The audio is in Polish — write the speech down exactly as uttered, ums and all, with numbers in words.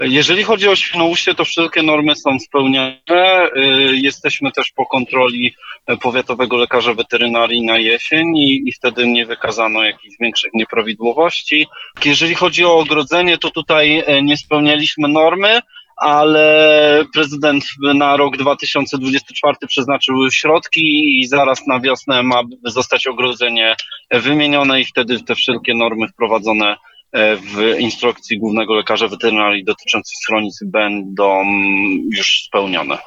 Jeżeli chodzi o Świnoujście, to wszelkie normy są spełniane. Jesteśmy też po kontroli powiatowego lekarza weterynarii na jesień i, i wtedy nie wykazano jakichś większych nieprawidłowości. Jeżeli chodzi o ogrodzenie, to tutaj nie spełnialiśmy normy, ale prezydent na rok dwa tysiące dwudziesty czwarty przeznaczył środki i zaraz na wiosnę ma zostać ogrodzenie wymienione i wtedy te wszelkie normy wprowadzone w instrukcji głównego lekarza weterynarii dotyczącej schronisk będą już spełnione.